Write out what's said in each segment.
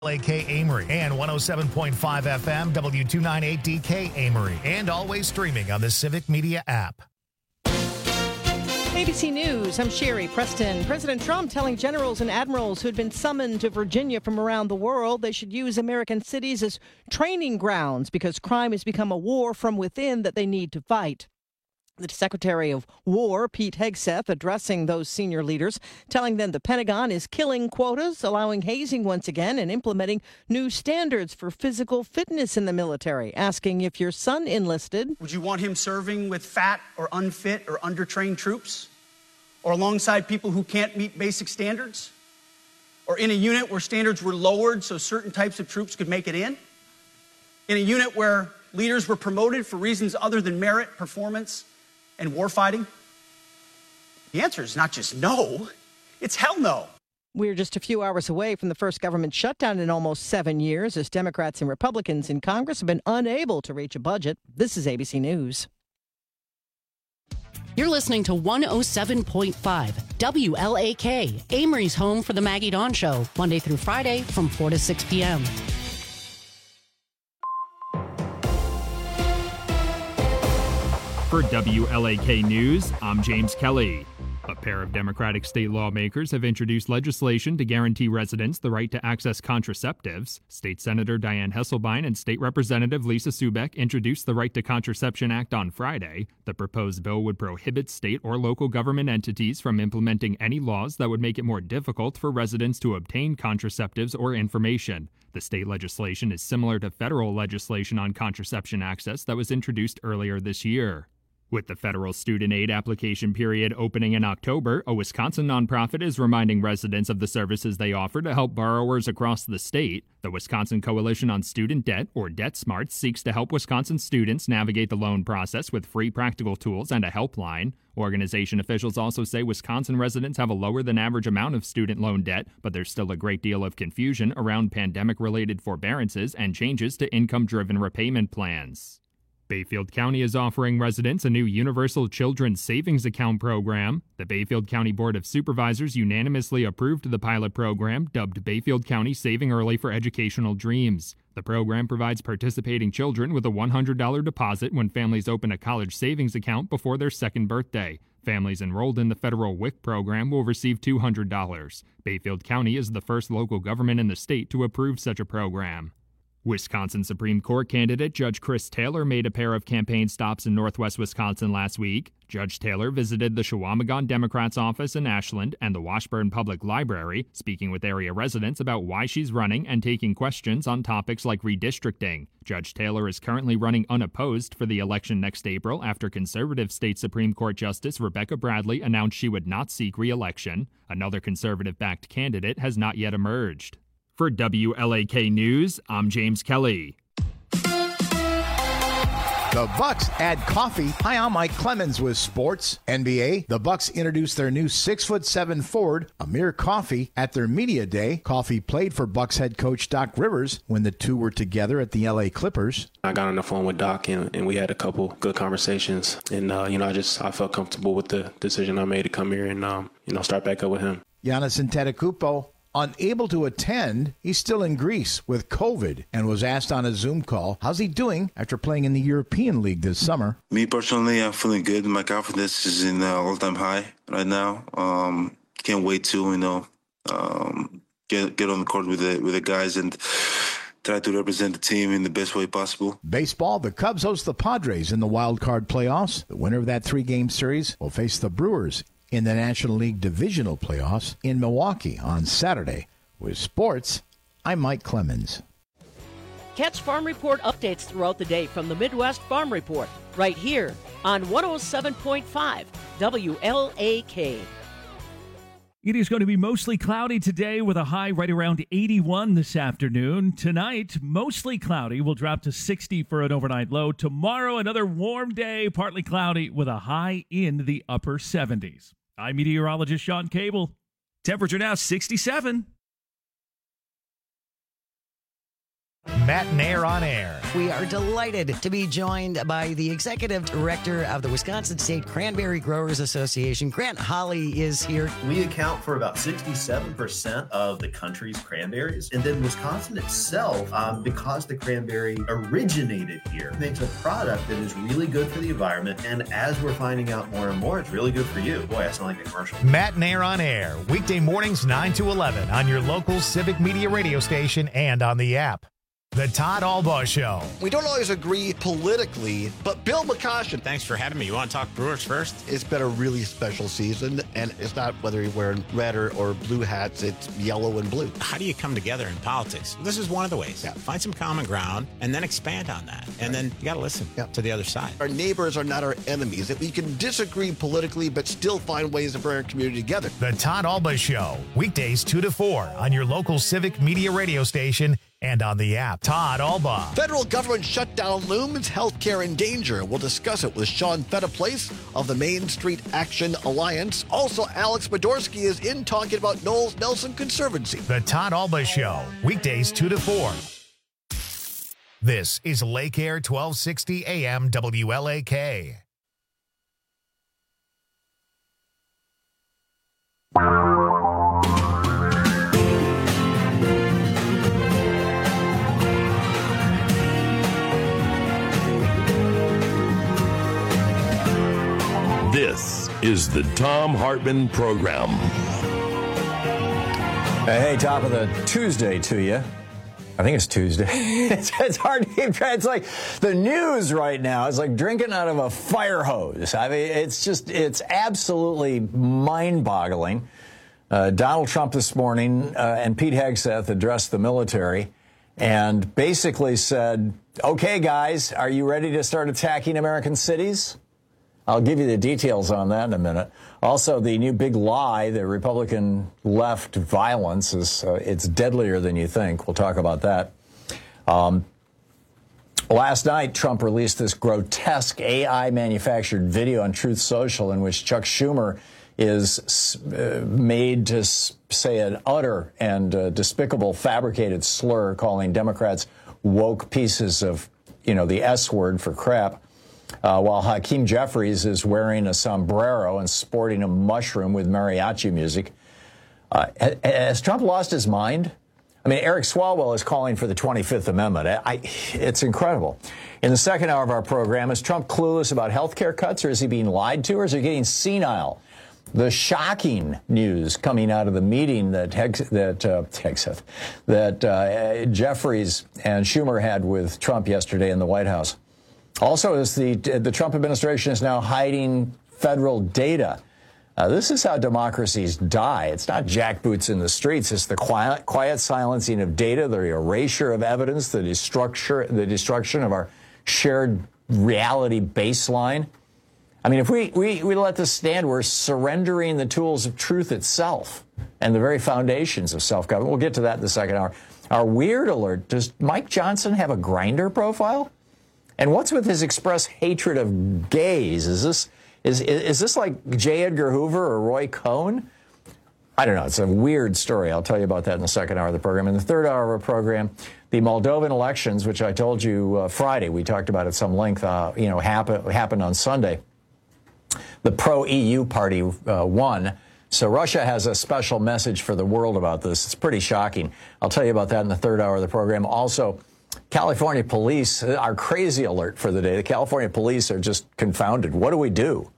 WLAK Amory and 107.5 FM W298DK Amory, and always streaming on the Civic Media app. ABC News, I'm Sherry Preston. President Trump telling generals and admirals who had been summoned to Virginia from around the world they should use American cities as training grounds because crime has become a war from within that they need to fight. The Secretary of War, Pete Hegseth, addressing those senior leaders, telling them the Pentagon is killing quotas, allowing hazing once again, and implementing new standards for physical fitness in the military, asking if your son enlisted. Would you want him serving with fat or unfit or undertrained troops? Or alongside people who can't meet basic standards? Or in a unit where standards were lowered so certain types of troops could make it in? In a unit where leaders were promoted for reasons other than merit, performance, and warfighting? The answer is not just no, it's hell no. We're just a few hours away from the first government shutdown in almost 7 years as Democrats and Republicans in Congress have been unable to reach a budget. This is ABC News. You're listening to 107.5 WLAK, Amory's home for the Maggie Dawn Show, Monday through Friday from 4 to 6 p.m. For WLAK News, I'm James Kelly. A pair of Democratic state lawmakers have introduced legislation to guarantee residents the right to access contraceptives. State Senator Dianne Hesselbein and State Representative Lisa Subeck introduced the Right to Contraception Act on Friday. The proposed bill would prohibit state or local government entities from implementing any laws that would make it more difficult for residents to obtain contraceptives or information. The state legislation is similar to federal legislation on contraception access that was introduced earlier this year. With the federal student aid application period opening in October, a Wisconsin nonprofit is reminding residents of the services they offer to help borrowers across the state. The Wisconsin Coalition on Student Debt, or DebtSmart, seeks to help Wisconsin students navigate the loan process with free practical tools and a helpline. Organization officials also say Wisconsin residents have a lower than average amount of student loan debt, but there's still a great deal of confusion around pandemic-related forbearances and changes to income-driven repayment plans. Bayfield County is offering residents a new Universal Children's Savings Account program. The Bayfield County Board of Supervisors unanimously approved the pilot program, dubbed Bayfield County Saving Early for Educational Dreams. The program provides participating children with a $100 deposit when families open a college savings account before their second birthday. Families enrolled in the federal WIC program will receive $200. Bayfield County is the first local government in the state to approve such a program. Wisconsin Supreme Court candidate Judge Chris Taylor made a pair of campaign stops in northwest Wisconsin last week. Judge Taylor visited the Chequamegon Democrats' office in Ashland and the Washburn Public Library, speaking with area residents about why she's running and taking questions on topics like redistricting. Judge Taylor is currently running unopposed for the election next April after conservative state Supreme Court Justice Rebecca Bradley announced she would not seek re-election. Another conservative-backed candidate has not yet emerged. For WLAK News, I'm James Kelly. The Bucks add coffee. Hi, I'm Mike Clemens with sports. NBA, the Bucks introduced their new 6'7" forward, Amir Coffey, at their media day. Coffey played for Bucks head coach Doc Rivers when the two were together at the LA Clippers. I got on the phone with Doc and we had a couple good conversations. And, I felt comfortable with the decision I made to come here and, start back up with him. Giannis Antetokounmpo, unable to attend, he's still in Greece with COVID and was asked on a Zoom call, how's he doing after playing in the European League this summer? Me personally, I'm feeling good. My confidence is in all-time high right now. Can't wait to, get on the court with the guys and try to represent the team in the best way possible. Baseball, the Cubs host the Padres in the wild card playoffs. The winner of that three-game series will face the Brewers in the National League Divisional Playoffs in Milwaukee on Saturday. With sports, I'm Mike Clemens. Catch Farm Report updates throughout the day from the Midwest Farm Report, right here on 107.5 WLAK. It is going to be mostly cloudy today with a high right around 81 this afternoon. Tonight, mostly cloudy. Will drop to 60 for an overnight low. Tomorrow, another warm day, partly cloudy with a high in the upper 70s. I'm meteorologist Sean Cable. Temperature now 67. Matt Nair on Air. We are delighted to be joined by the Executive Director of the Wisconsin State Cranberry Growers Association. Grant Holly is here. We account for about 67% of the country's cranberries. And then Wisconsin itself, because the cranberry originated here, makes a product that is really good for the environment. And as we're finding out more and more, it's really good for you. Boy, that sounds like a commercial. Matt Nair on Air, weekday mornings 9 to 11 on your local Civic Media radio station and on the app. The Todd Albaugh Show. We don't always agree politically, but Bill McCoshen. Thanks for having me. You want to talk Brewers first? It's been a really special season, and it's not whether you're wearing red or blue hats, it's yellow and blue. How do you come together in politics? This is one of the ways. Yeah. Find some common ground and then expand on that. And then you got to listen to the other side. Our neighbors are not our enemies. That we can disagree politically, but still find ways to bring our community together. The Todd Albaugh Show, weekdays 2 to 4 on your local Civic Media radio station and on the app. Todd Albaugh. Federal government shutdown looms, healthcare in danger. We'll discuss it with Sean Fettiplace of the Main Street Action Alliance. Also, Alex Podorsky is in talking about Knowles Nelson Conservancy. The Todd Albaugh Show, weekdays 2 to 4. This is Lake Air 1260 AM WLAK. This is the Thom Hartmann Program. Hey, top of the Tuesday to you. I think it's Tuesday. It's hard to keep track. It's like the news right now is like drinking out of a fire hose. I mean, it's absolutely mind-boggling. Donald Trump this morning and Pete Hegseth addressed the military and basically said, okay, guys, are you ready to start attacking American cities? I'll give you the details on that in a minute. Also, the new big lie, the Republican left violence, is it's deadlier than you think. We'll talk about that. Last night, Trump released this grotesque AI-manufactured video on Truth Social in which Chuck Schumer is made to say an utter and despicable fabricated slur calling Democrats woke pieces of, the S word for crap. While Hakeem Jeffries is wearing a sombrero and sporting a mushroom with mariachi music. Has Trump lost his mind? I mean, Eric Swalwell is calling for the 25th Amendment. It's incredible. In the second hour of our program, is Trump clueless about health care cuts, or is he being lied to, or is he getting senile? The shocking news coming out of the meeting that Jeffries and Schumer had with Trump yesterday in the White House. Also, is the Trump administration is now hiding federal data. This is how democracies die. It's not jackboots in the streets. It's the quiet silencing of data, the erasure of evidence, the destruction of our shared reality baseline. I mean, if we let this stand, we're surrendering the tools of truth itself and the very foundations of self-government. We'll get to that in the second hour. Our weird alert, does Mike Johnson have a Grindr profile? And what's with his express hatred of gays? Is this like J. Edgar Hoover or Roy Cohn? I don't know. It's a weird story. I'll tell you about that in the second hour of the program. In the third hour of our program, the Moldovan elections, which I told you Friday, we talked about at some length, happened on Sunday. The pro-EU party won. So Russia has a special message for the world about this. It's pretty shocking. I'll tell you about that in the third hour of the program. Also, California police, our crazy alert for the day. The California police are just confounded. What do?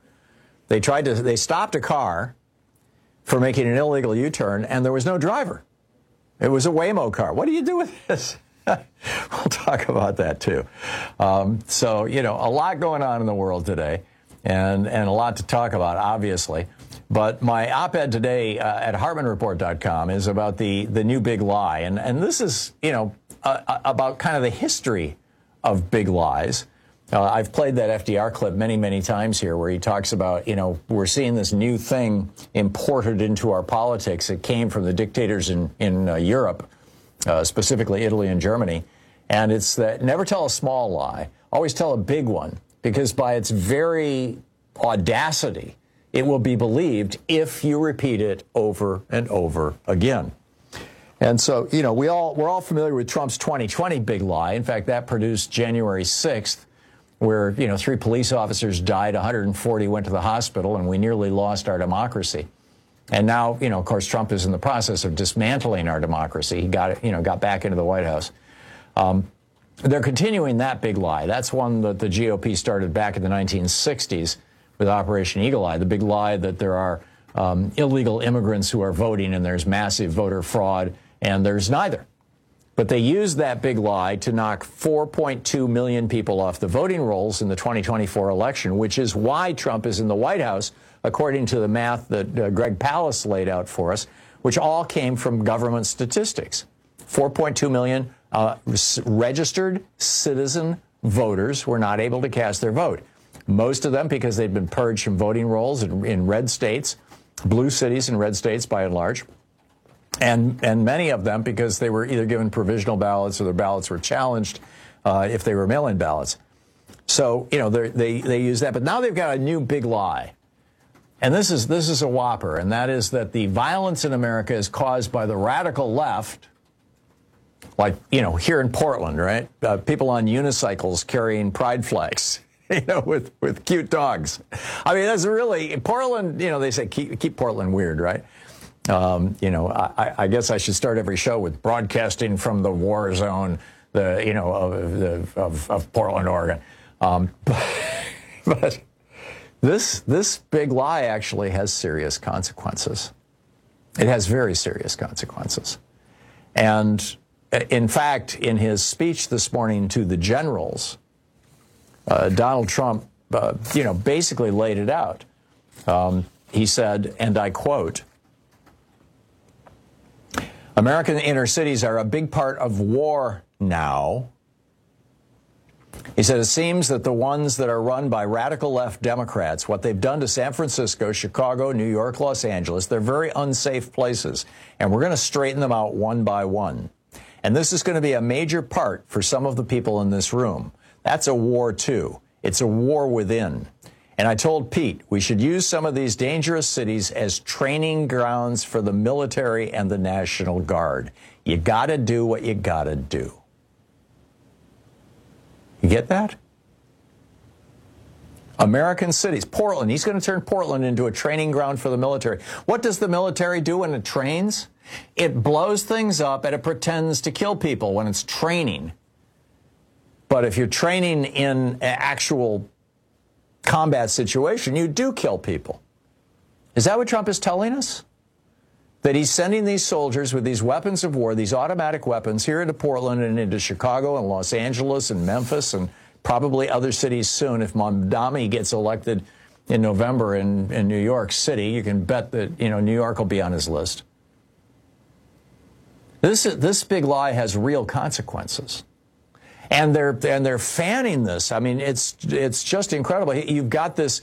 They stopped a car for making an illegal U-turn, and there was no driver. It was a Waymo car. What do you do with this? We'll talk about that, too. So, a lot going on in the world today, and a lot to talk about, obviously. But my op-ed today at HartmanReport.com is about the new big lie. And this is, about kind of the history of big lies. I've played that FDR clip many, many times here where he talks about, we're seeing this new thing imported into our politics. It came from the dictators in Europe, specifically Italy and Germany. And it's that never tell a small lie, always tell a big one, because by its very audacity, it will be believed if you repeat it over and over again. And so, you know, we're all familiar with Trump's 2020 big lie. In fact, that produced January 6th, where, you know, 3 police officers died, 140 went to the hospital, and we nearly lost our democracy. And now, you know, of course, Trump is in the process of dismantling our democracy. He got back into the White House. They're continuing that big lie. That's one that the GOP started back in the 1960s with Operation Eagle Eye, the big lie that there are illegal immigrants who are voting and there's massive voter fraud, and there's neither. But they used that big lie to knock 4.2 million people off the voting rolls in the 2024 election, which is why Trump is in the White House, according to the math that Greg Palast laid out for us, which all came from government statistics. 4.2 million registered citizen voters were not able to cast their vote. Most of them because they'd been purged from voting rolls in red states, blue cities in red states by and large. And many of them because they were either given provisional ballots or their ballots were challenged if they were mail-in ballots. So, you know, they use that. But now they've got a new big lie. And this is a whopper, and that is that the violence in America is caused by the radical left, like, you know, here in Portland, right? People on unicycles carrying pride flags, you know, with cute dogs. I mean, that's really, Portland, you know, they say keep Portland weird, right? You know, I guess I should start every show with broadcasting from the war zone, of Portland, Oregon. But this big lie actually has serious consequences. It has very serious consequences. And in fact, in his speech this morning to the generals, Donald Trump, you know, basically laid it out. He said, and I quote, "American inner cities are a big part of war now." He said, "It seems that the ones that are run by radical left Democrats, what they've done to San Francisco, Chicago, New York, Los Angeles, they're very unsafe places, and we're going to straighten them out one by one. And this is going to be a major part for some of the people in this room. That's a war, too. It's a war within. And I told Pete, we should use some of these dangerous cities as training grounds for the military and the National Guard. You got to do what you got to do." You get that? American cities. Portland. He's going to turn Portland into a training ground for the military. What does the military do when it trains? It blows things up and it pretends to kill people when it's training. But if you're training in an actual combat situation, you do kill people. Is that what Trump is telling us? That he's sending these soldiers with these weapons of war, these automatic weapons, here into Portland and into Chicago and Los Angeles and Memphis and probably other cities soon. If Mamdani gets elected in November in New York City, you can bet that, you know, New York will be on his list. This big lie has real consequences. And they're fanning this. I mean, it's just incredible. You've got this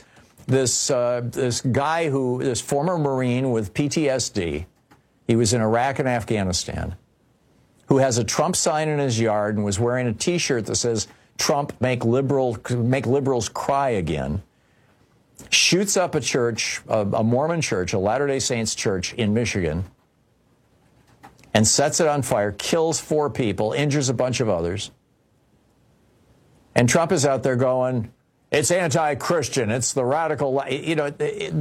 guy this former Marine with PTSD. He was in Iraq and Afghanistan, who has a Trump sign in his yard and was wearing a T-shirt that says, "Trump, make liberals cry again." Shoots up a church, a Mormon church, a Latter-day Saints church in Michigan, and sets it on fire, kills 4 people, injures a bunch of others. And Trump is out there going, it's anti-Christian, it's the radical, you know,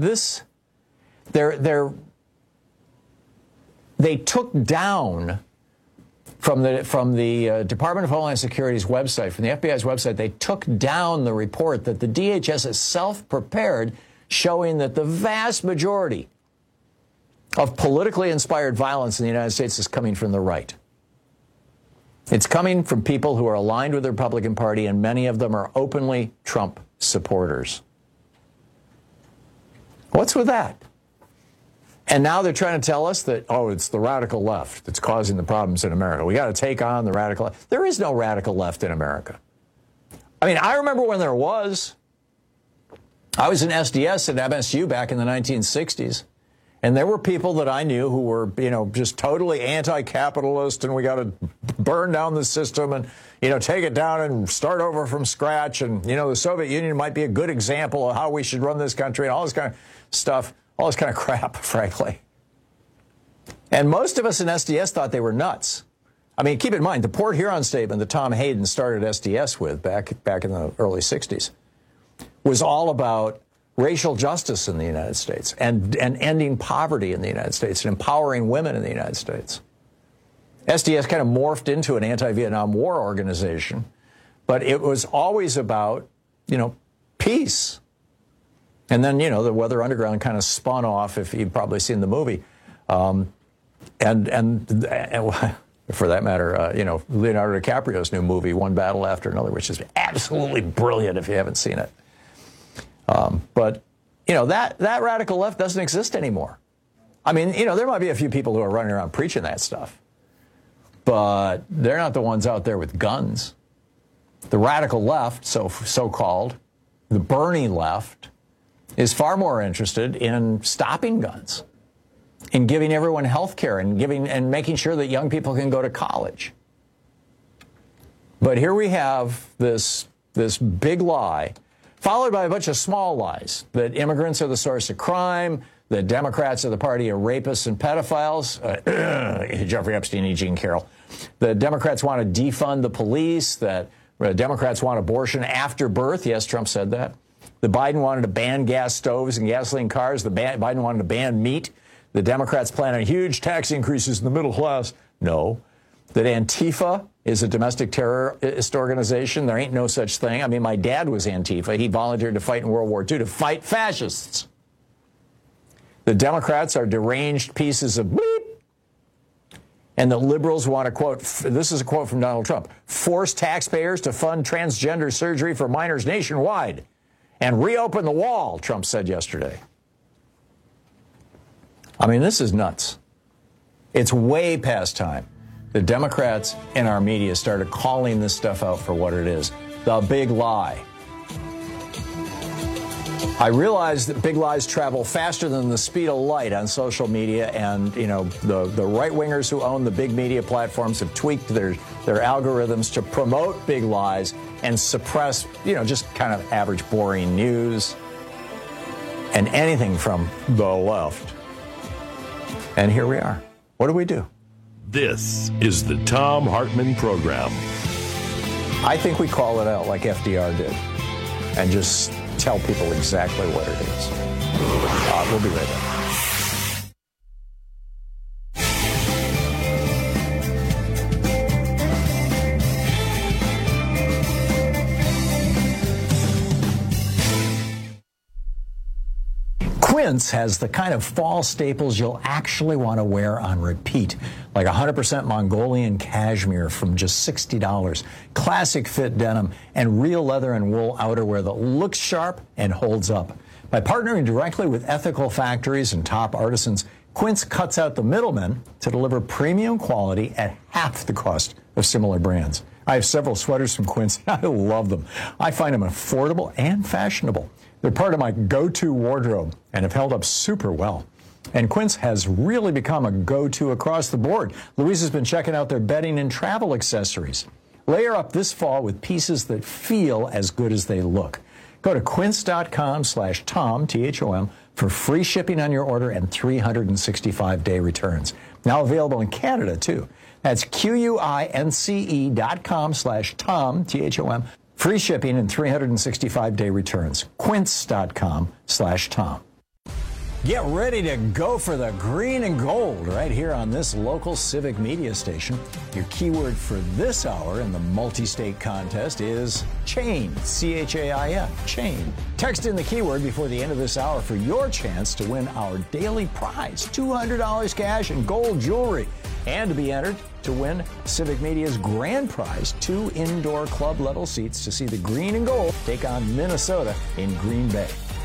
they took down from the Department of Homeland Security's website, from the FBI's website, they took down the report that the DHS itself prepared, showing that the vast majority of politically inspired violence in the United States is coming from the right. It's coming from people who are aligned with the Republican Party, and many of them are openly Trump supporters. What's with that? And now they're trying to tell us that, oh, it's the radical left that's causing the problems in America. We got to take on the radical left. There is no radical left in America. I mean, I remember when there was. I was in SDS at MSU back in the 1960s. And there were people that I knew who were, you know, just totally anti-capitalist, and we got to burn down the system and, you know, take it down and start over from scratch. And, you know, the Soviet Union might be a good example of how we should run this country and all this kind of stuff, all this kind of crap, frankly. And most of us in SDS thought they were nuts. I mean, keep in mind, the Port Huron statement that Tom Hayden started SDS with back in the early 60s was all about racial justice in the United States and ending poverty in the United States and empowering women in the United States. SDS kind of morphed into an anti-Vietnam War organization, but it was always about, peace. And then, the Weather Underground kind of spun off, if you've probably seen the movie. And for that matter, Leonardo DiCaprio's new movie, One Battle After Another, which is absolutely brilliant if you haven't seen it. But that radical left doesn't exist anymore. I mean, there might be a few people who are running around preaching that stuff, but they're not the ones out there with guns. The radical left, so-called, the Bernie left, is far more interested in stopping guns, in giving everyone health care and making sure that young people can go to college. But here we have this big lie, followed by a bunch of small lies, that immigrants are the source of crime, that Democrats are the party of rapists and pedophiles, Jeffrey Epstein and Jean Carroll. The Democrats want to defund the police, that Democrats want abortion after birth. Yes, Trump said that. The Biden wanted to ban gas stoves and gasoline cars. Biden wanted to ban meat. The Democrats plan on huge tax increases in the middle class. No. That Antifa is a domestic terrorist organization. There ain't no such thing. I mean, my dad was Antifa. He volunteered to fight in World War II to fight fascists. The Democrats are deranged pieces of bleep. And the liberals want to quote, this is a quote from Donald Trump, force taxpayers to fund transgender surgery for minors nationwide and reopen the wall, Trump said yesterday. I mean, this is nuts. It's way past time. The Democrats in our media started calling this stuff out for what it is. The big lie. I realize that big lies travel faster than the speed of light on social media, and, the right-wingers who own the big media platforms have tweaked their algorithms to promote big lies and suppress, just kind of average, boring news and anything from the left. And here we are. What do we do? This is the Thom Hartmann Program. I think we call it out like FDR did and just tell people exactly what it is. We'll be right back. Quince has the kind of fall staples you'll actually want to wear on repeat, like 100% Mongolian cashmere from just $60, classic fit denim, and real leather and wool outerwear that looks sharp and holds up. By partnering directly with ethical factories and top artisans, Quince cuts out the middlemen to deliver premium quality at half the cost of similar brands. I have several sweaters from Quince. I love them. I find them affordable and fashionable. They're part of my go-to wardrobe and have held up super well. And Quince has really become a go-to across the board. Louise has been checking out their bedding and travel accessories. Layer up this fall with pieces that feel as good as they look. Go to quince.com/Tom, T-H-O-M, for free shipping on your order and 365-day returns. Now available in Canada, too. That's QUINCE.com/Tom, T-H-O-M. Free shipping and 365-day returns. Quince.com/Tom. Get ready to go for the green and gold right here on this local civic media station. Your keyword for this hour in the multi-state contest is chain, C-H-A-I-N, chain. Text in the keyword before the end of this hour for your chance to win our daily prize, $200 cash and gold jewelry. And to be entered to win Civic Media's grand prize, 2 indoor club-level seats to see the green and gold take on Minnesota in Green Bay.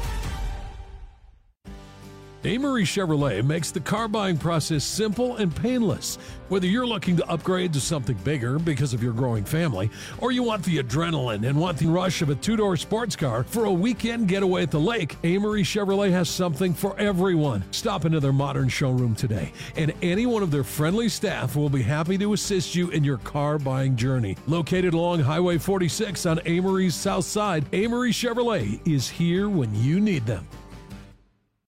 Amory Chevrolet makes the car buying process simple and painless. Whether you're looking to upgrade to something bigger because of your growing family, or you want the adrenaline and want the rush of a 2-door sports car for a weekend getaway at the lake, Amory Chevrolet has something for everyone. Stop into their modern showroom today, and any one of their friendly staff will be happy to assist you in your car buying journey. Located along Highway 46 on Amory's south side, Amory Chevrolet is here when you need them.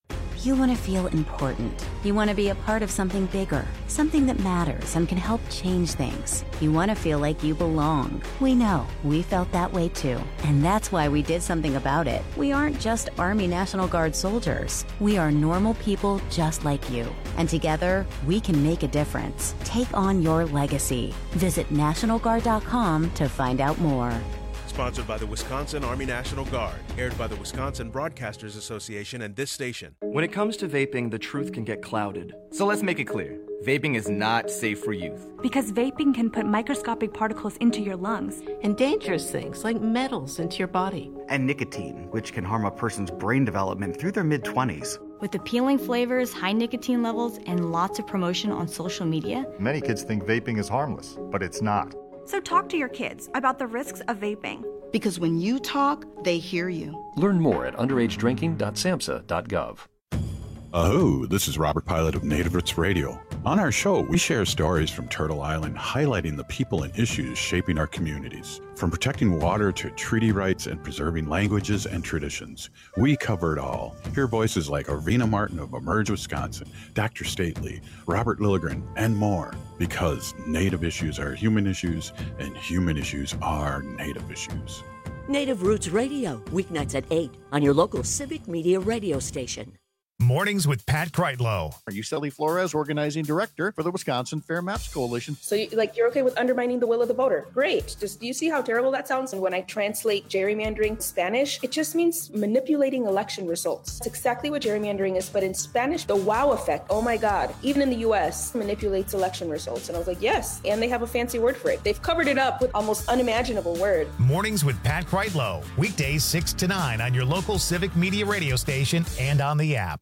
You want to feel important. You want to be a part of something bigger, something that matters and can help change things. You want to feel like you belong. We know. We felt that way too. And that's why we did something about it. We aren't just Army National Guard soldiers. We are normal people just like you. And together, we can make a difference. Take on your legacy. Visit NationalGuard.com to find out more. Sponsored by the Wisconsin Army National Guard. Aired by the Wisconsin Broadcasters Association and this station. When it comes to vaping, the truth can get clouded. So let's make it clear. Vaping is not safe for youth. Because vaping can put microscopic particles into your lungs. And dangerous things like metals into your body. And nicotine, which can harm a person's brain development through their mid-20s. With appealing flavors, high nicotine levels, and lots of promotion on social media, many kids think vaping is harmless, but it's not. So talk to your kids about the risks of vaping. Because when you talk, they hear you. Learn more at underagedrinking.samhsa.gov. Aho, this is Robert Pilot of Native Roots Radio. On our show, we share stories from Turtle Island highlighting the people and issues shaping our communities. From protecting water to treaty rights and preserving languages and traditions, we cover it all. Hear voices like Arvina Martin of Emerge Wisconsin, Dr. Stately, Robert Lilligren, and more. Because Native issues are human issues, and human issues are Native issues. Native Roots Radio, weeknights at 8 on your local Civic Media radio station. Mornings with Pat Kreitlow. Are you Sally Flores, organizing director for the Wisconsin Fair Maps Coalition? So you're okay with undermining the will of the voter? Great. Just do you see how terrible that sounds? And when I translate gerrymandering Spanish, it just means manipulating election results. It's exactly what gerrymandering is, but in Spanish, the wow effect, oh my God, even in the US, manipulates election results. And I was like, yes, and they have a fancy word for it. They've covered it up with almost unimaginable word. Mornings with Pat Kreitlow. Weekdays 6 to 9 on your local Civic Media radio station and on the app.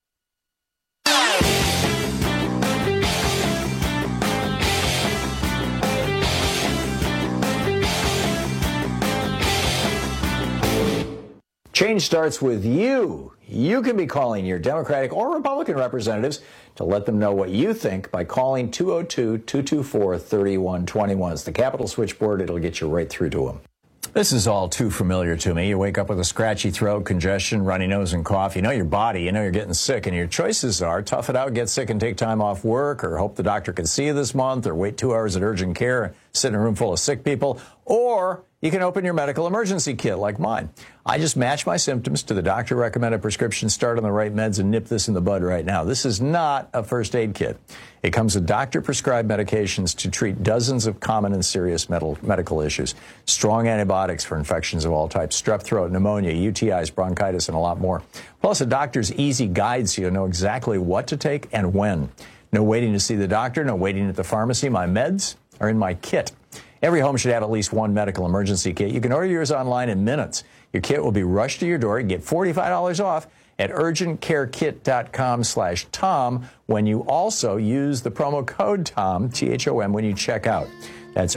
Change starts with you. You can be calling your Democratic or Republican representatives to let them know what you think by calling 202-224-3121. It's the Capitol switchboard. It'll get you right through to them. This is all too familiar to me. You wake up with a scratchy throat, congestion, runny nose, and cough. You know your body. You know you're getting sick. And your choices are tough it out, get sick, and take time off work, or hope the doctor can see you this month, or wait 2 hours at urgent care and sit in a room full of sick people, or you can open your medical emergency kit like mine. I just match my symptoms to the doctor-recommended prescription, start on the right meds, and nip this in the bud right now. This is not a first aid kit. It comes with doctor-prescribed medications to treat dozens of common and serious medical issues, strong antibiotics for infections of all types, strep throat, pneumonia, UTIs, bronchitis, and a lot more. Plus, a doctor's easy guide so you know exactly what to take and when. No waiting to see the doctor, no waiting at the pharmacy. My meds are in my kit. Every home should have at least one medical emergency kit. You can order yours online in minutes. Your kit will be rushed to your door. You get $45 off at urgentcarekit.com/Tom when you also use the promo code TOM, T-H-O-M, when you check out. That's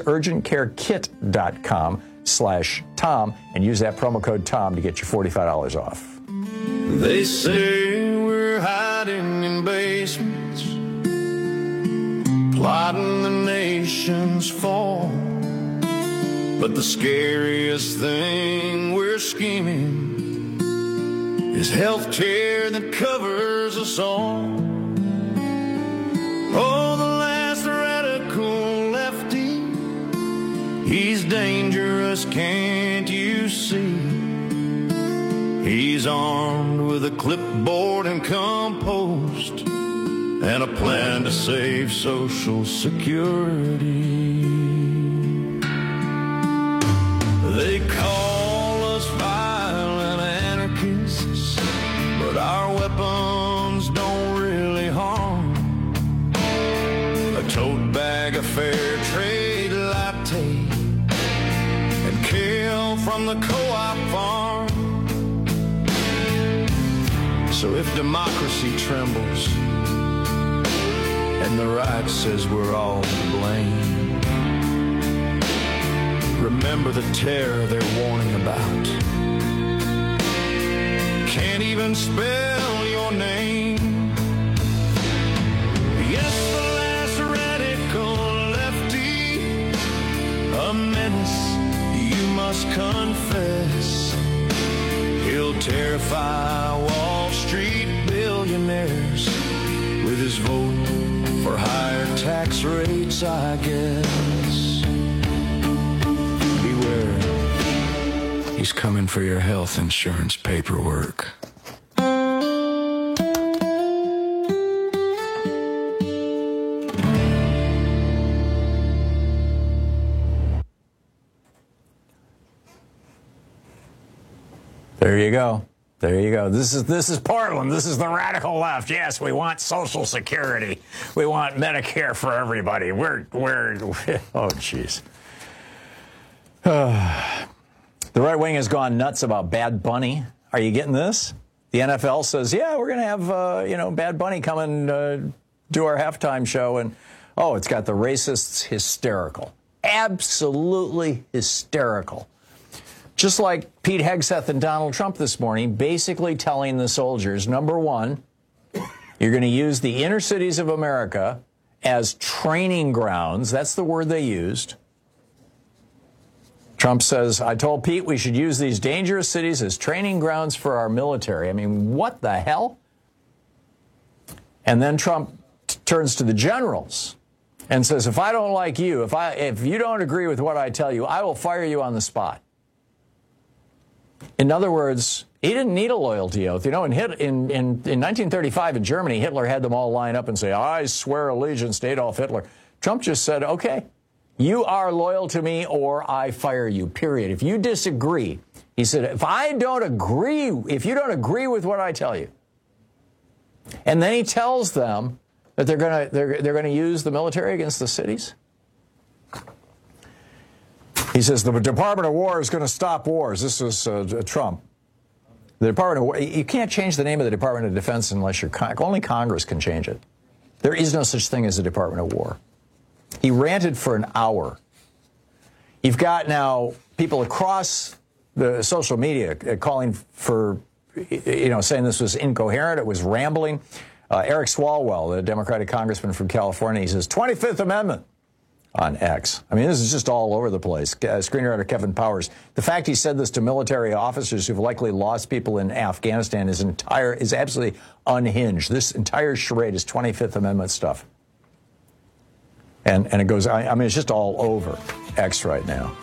urgentcarekit.com/Tom and use that promo code TOM to get your $45 off. They say we're hiding in basements, plotting the nation's fall. But the scariest thing we're scheming is healthcare that covers us all. Oh, the last radical lefty, he's dangerous, can't you see? He's armed with a clipboard and compost and a plan to save Social Security. They call us violent anarchists, but our weapons don't really harm. A tote bag of fair trade latte and kale from the co-op farm. So if democracy trembles and the right says we're all to blame, remember the terror they're warning about. Can't even spell your name. Yes, the last radical lefty, a menace you must confess. He'll terrify Wall Street billionaires chance, I guess. Beware, he's coming for your health insurance paperwork. There you go. There you go. This is Portland. This is the radical left. Yes, we want Social Security. We want Medicare for everybody. We're oh, jeez. The right wing has gone nuts about Bad Bunny. Are you getting this? The NFL says, yeah, we're going to have, Bad Bunny come and do our halftime show. And, oh, it's got the racists hysterical. Absolutely hysterical. Just like Pete Hegseth and Donald Trump this morning, basically telling the soldiers, number one, you're going to use the inner cities of America as training grounds. That's the word they used. Trump says, I told Pete we should use these dangerous cities as training grounds for our military. I mean, what the hell? And then Trump turns to the generals and says, if I don't like you, if you don't agree with what I tell you, I will fire you on the spot. In other words, he didn't need a loyalty oath. In 1935 in Germany, Hitler had them all line up and say, I swear allegiance to Adolf Hitler. Trump just said, okay, you are loyal to me or I fire you, period. If you disagree, he said, if you don't agree with what I tell you. And then he tells them that they're going to use the military against the cities. He says the Department of War is going to stop wars. This was Trump. The Department of War, you can't change the name of the Department of Defense unless only Congress can change it. There is no such thing as a Department of War. He ranted for an hour. You've got now people across the social media calling for, saying this was incoherent, it was rambling. Eric Swalwell, the Democratic congressman from California, he says, 25th Amendment. On X. I mean, this is just all over the place. Screenwriter Kevin Powers. The fact he said this to military officers who've likely lost people in Afghanistan is absolutely unhinged. This entire charade is 25th Amendment stuff. And it goes, it's just all over X right now.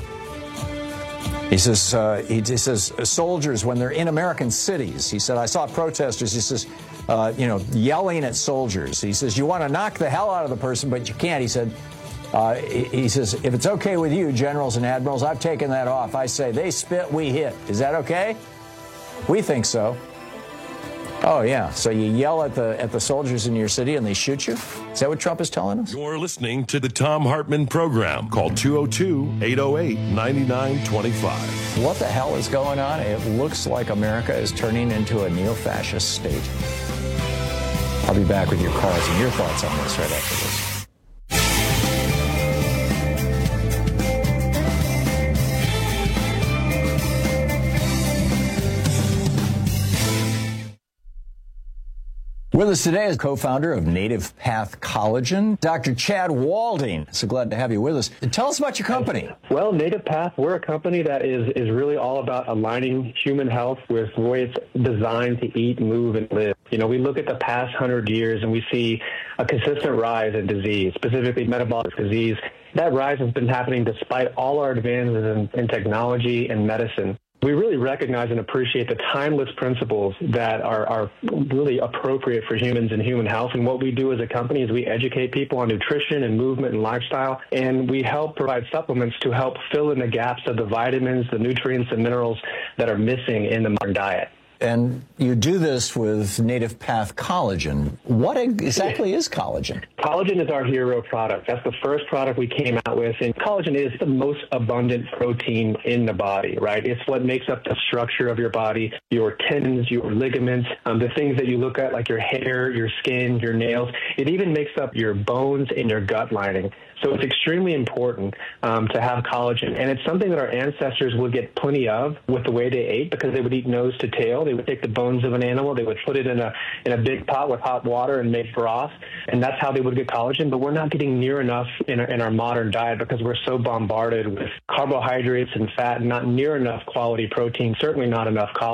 He says, soldiers, when they're in American cities, he said, I saw protesters, he says, yelling at soldiers. He says, you want to knock the hell out of the person, but you can't. He says, if it's okay with you, generals and admirals, I've taken that off. I say, they spit, we hit. Is that okay? We think so. Oh, yeah. So you yell at the soldiers in your city and they shoot you? Is that what Trump is telling us? You're listening to the Thom Hartmann Program. Call 202-808-9925. What the hell is going on? It looks like America is turning into a neo-fascist state. I'll be back with your calls and your thoughts on this right after this. With us today is co-founder of Native Path Collagen, Dr. Chad Walding. So glad to have you with us. Tell us about your company. Well, Native Path, we're a company that is really all about aligning human health with the way it's designed to eat, move, and live. We look at the past 100 years and we see a consistent rise in disease, specifically metabolic disease. That rise has been happening despite all our advances in technology and medicine. We really recognize and appreciate the timeless principles that are really appropriate for humans and human health. And what we do as a company is we educate people on nutrition and movement and lifestyle, and we help provide supplements to help fill in the gaps of the vitamins, the nutrients, and minerals that are missing in the modern diet. And you do this with Native Path Collagen. What exactly is collagen? Collagen is our hero product. That's the first product we came out with. And collagen is the most abundant protein in the body, right? It's what makes up the structure of your body, your tendons, your ligaments, the things that you look at like your hair, your skin, your nails. It even makes up your bones and your gut lining. So it's extremely important to have collagen. And it's something that our ancestors would get plenty of with the way they ate, because they would eat nose to tail. They would take the bones of an animal, they would put it in a big pot with hot water and make broth, and that's how they would get collagen. But we're not getting near enough in our modern diet because we're so bombarded with carbohydrates and fat, not near enough quality protein, certainly not enough collagen.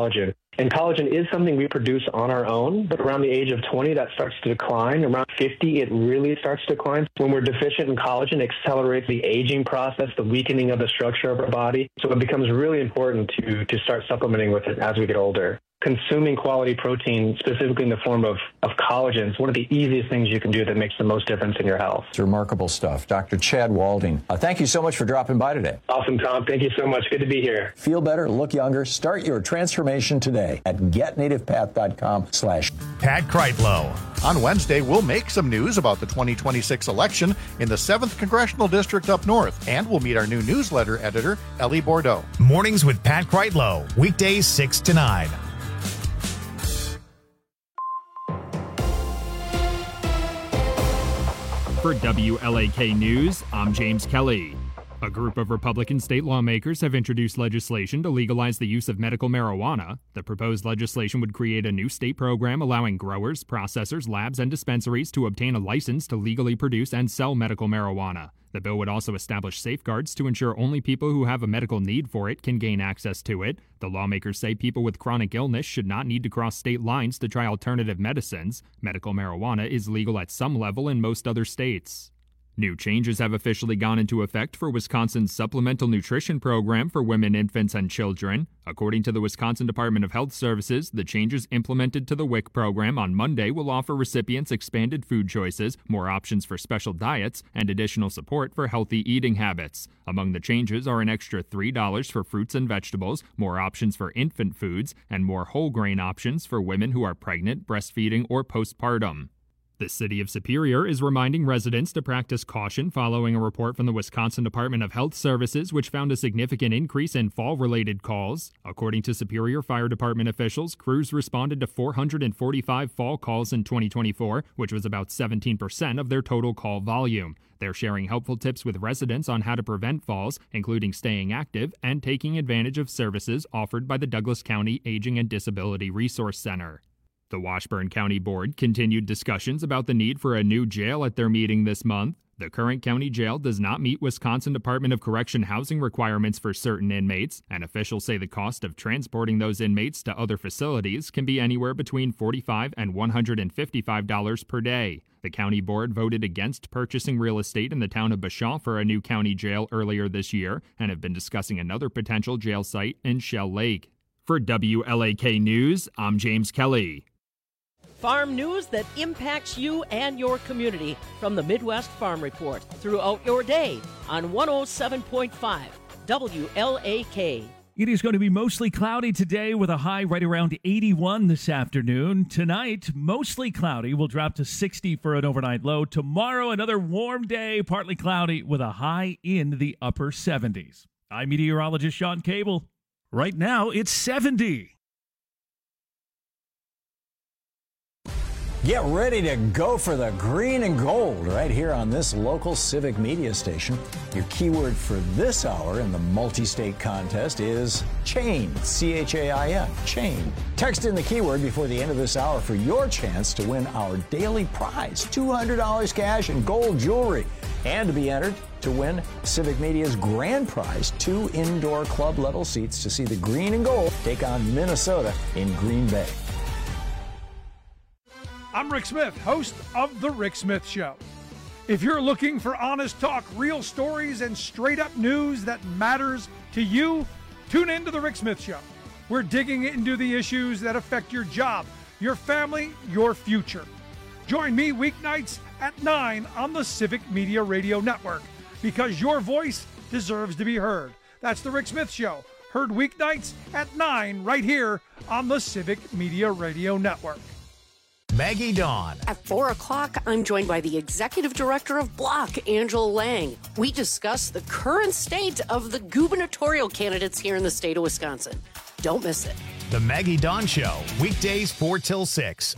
And collagen is something we produce on our own, but around the age of 20, that starts to decline. Around 50, it really starts to decline. When we're deficient in collagen, it accelerates the aging process, the weakening of the structure of our body. So it becomes really important to start supplementing with it as we get older. Consuming quality protein, specifically in the form of collagen, is one of the easiest things you can do that makes the most difference in your health. It's remarkable stuff. Dr. Chad Walding, thank you so much for dropping by today. Awesome, Tom. Thank you so much. Good to be here. Feel better, look younger. Start your transformation today at getnativepath.com/. Pat Kreitlow. On Wednesday, we'll make some news about the 2026 election in the 7th Congressional District up north, and we'll meet our new newsletter editor, Ellie Bordeaux. Mornings with Pat Kreitlow, weekdays 6 to 9. For WLAK News, I'm James Kelly. A group of Republican state lawmakers have introduced legislation to legalize the use of medical marijuana. The proposed legislation would create a new state program allowing growers, processors, labs, and dispensaries to obtain a license to legally produce and sell medical marijuana. The bill would also establish safeguards to ensure only people who have a medical need for it can gain access to it. The lawmakers say people with chronic illness should not need to cross state lines to try alternative medicines. Medical marijuana is legal at some level in most other states. New changes have officially gone into effect for Wisconsin's Supplemental Nutrition Program for women, infants, and children. According to the Wisconsin Department of Health Services, the changes implemented to the WIC program on Monday will offer recipients expanded food choices, more options for special diets, and additional support for healthy eating habits. Among the changes are an extra $3 for fruits and vegetables, more options for infant foods, and more whole grain options for women who are pregnant, breastfeeding, or postpartum. The city of Superior is reminding residents to practice caution following a report from the Wisconsin Department of Health Services, which found a significant increase in fall-related calls. According to Superior Fire Department officials, crews responded to 445 fall calls in 2024, which was about 17% of their total call volume. They're sharing helpful tips with residents on how to prevent falls, including staying active and taking advantage of services offered by the Douglas County Aging and Disability Resource Center. The Washburn County Board continued discussions about the need for a new jail at their meeting this month. The current county jail does not meet Wisconsin Department of Correction housing requirements for certain inmates, and officials say the cost of transporting those inmates to other facilities can be anywhere between $45 and $155 per day. The county board voted against purchasing real estate in the town of Bashaw for a new county jail earlier this year, and have been discussing another potential jail site in Shell Lake. For WLAK News, I'm James Kelly. Farm news that impacts you and your community from the Midwest Farm Report throughout your day on 107.5 WLAK. It is going to be mostly cloudy today with a high right around 81 this afternoon. Tonight, mostly cloudy. Will drop to 60 for an overnight low. Tomorrow, another warm day, partly cloudy with a high in the upper 70s. I'm meteorologist Sean Cable. Right now, it's 70. Get ready to go for the green and gold right here on this local civic media station. Your keyword for this hour in the multi-state contest is chain, C-H-A-I-N, chain. Text in the keyword before the end of this hour for your chance to win our daily prize, $200 cash and gold jewelry, and to be entered to win Civic Media's grand prize, 2 indoor club-level seats to see the green and gold take on Minnesota in Green Bay. I'm Rick Smith, host of The Rick Smith Show. If you're looking for honest talk, real stories, and straight-up news that matters to you, tune in to The Rick Smith Show. We're digging into the issues that affect your job, your family, your future. Join me weeknights at 9 on the Civic Media Radio Network, because your voice deserves to be heard. That's The Rick Smith Show, heard weeknights at 9 right here on the Civic Media Radio Network. Maggie Dawn. At 4 o'clock, I'm joined by the Executive Director of Block, Angela Lang. We discuss the current state of the gubernatorial candidates here in the state of Wisconsin. Don't miss it. The Maggie Dawn Show, weekdays 4 till 6.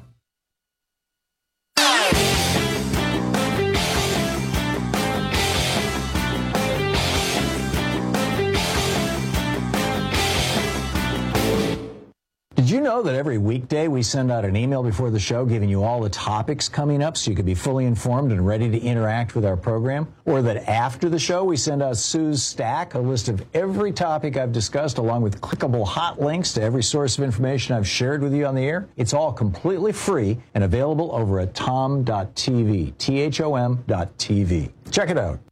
Did you know know that every weekday we send out an email before the show giving you all the topics coming up so you can be fully informed and ready to interact with our program? Or that after the show we send out Sue's Stack, a list of every topic I've discussed along with clickable hot links to every source of information I've shared with you on the air? It's all completely free and available over at tom.tv, THOM.tv. Check it out.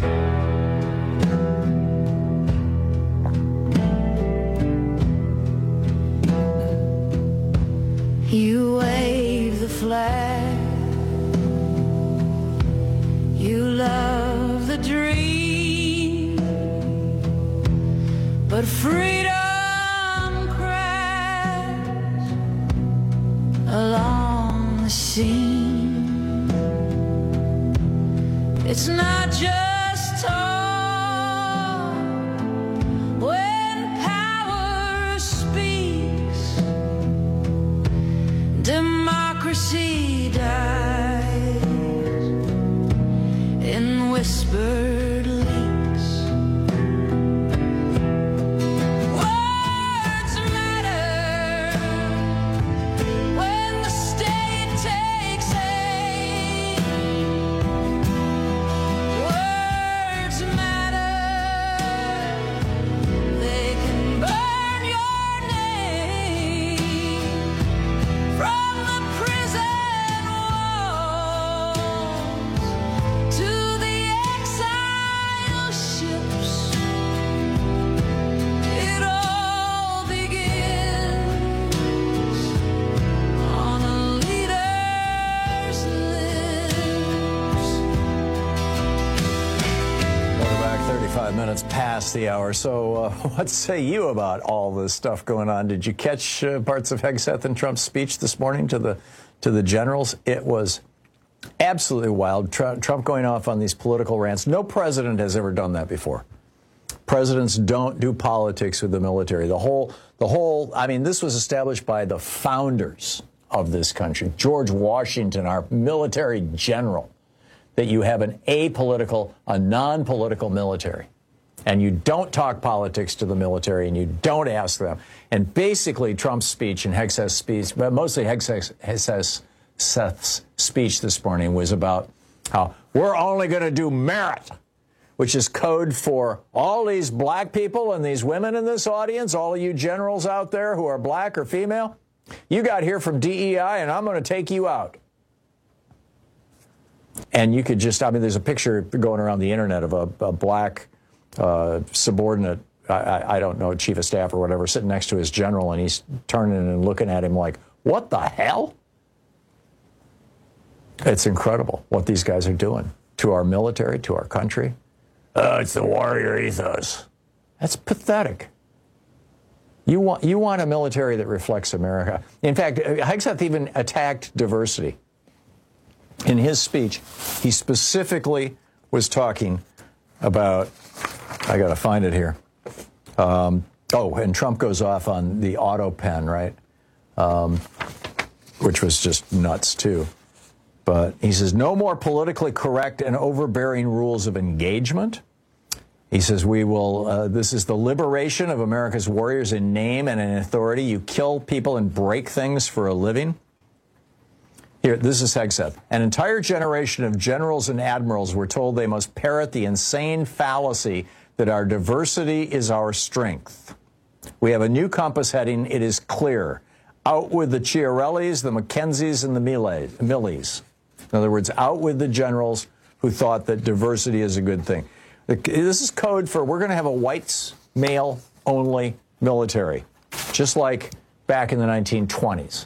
You wave the flag. You love the dream. But freedom cries along the seam. It's not just talk when power speaks. Democracy dies in whispered leaks. Words matter when the state takes aim. Words matter, they can burn your name from the prison walls to the exile ships. It all begins on a leader's lips. Welcome back. 35 minutes past the hour. So what say you about all this stuff going on? Did you catch parts of Hegseth and Trump's speech this morning to the generals? It was absolutely wild. Trump going off on these political rants. No president has ever done that before. Presidents don't do politics with the military. The whole, I mean, this was established by the founders of this country. George Washington, our military general, that you have an apolitical, a non-political military. And you don't talk politics to the military, and you don't ask them. And basically, Trump's speech and Hegseth's speech, but mostly Hegseth's speech this morning was about how we're only going to do merit, which is code for all these black people and these women in this audience, all of you generals out there who are black or female, you got here from DEI, and I'm going to take you out. And you could just, I mean, there's a picture going around the internet of a black subordinate, I don't know, chief of staff or whatever, sitting next to his general, and he's turning and looking at him like, what the hell? It's incredible what these guys are doing to our military, to our country. It's the warrior ethos. That's pathetic. You want a military that reflects America. In fact, Hegseth even attacked diversity. In his speech, he specifically was talking about, I got to find it here. And Trump goes off on the auto pen, right? Which was just nuts, too. But he says, no more politically correct and overbearing rules of engagement. He says, we will, this is the liberation of America's warriors in name and in authority. You kill people and break things for a living. Here, this is Hegseth. An entire generation of generals and admirals were told they must parrot the insane fallacy that our diversity is our strength. We have a new compass heading. It is clear. Out with the Chiarellis, the McKenzies, and the Millies. In other words, out with the generals who thought that diversity is a good thing. This is code for we're going to have a white, male-only military, just like back in the 1920s.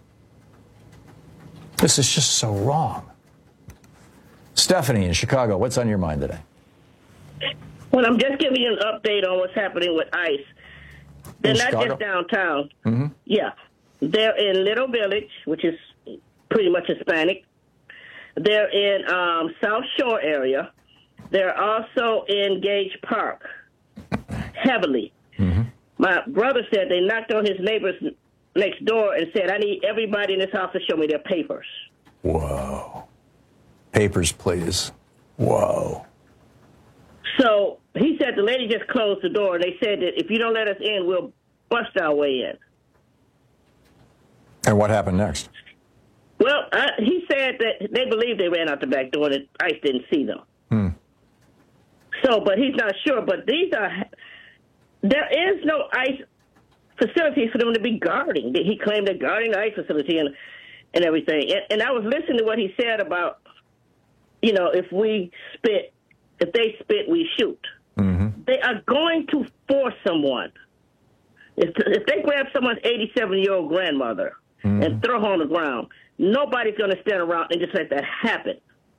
This is just so wrong. Stephanie in Chicago, what's on your mind today? Well, I'm just giving you an update on what's happening with ICE. They're not Chicago? just downtown. Mm-hmm. Yeah. They're in Little Village, which is pretty much Hispanic. They're in South Shore area. They're also in Gage Park, heavily. Mm-hmm. My brother said they knocked on his neighbors next door and said, I need everybody in this house to show me their papers. Whoa. Papers, please. Whoa. So he said the lady just closed the door, and they said that if you don't let us in, we'll bust our way in. And what happened next? Well, he said that they believe they ran out the back door and ICE didn't see them. So, but he's not sure. But there is no ICE facility for them to be guarding. He claimed they're guarding the ICE facility and everything. And I was listening to what he said about, if they spit, we shoot. Mm-hmm. They are going to force someone. If they grab someone's 87-year-old grandmother and throw her on the ground, nobody's going to stand around and just let that happen.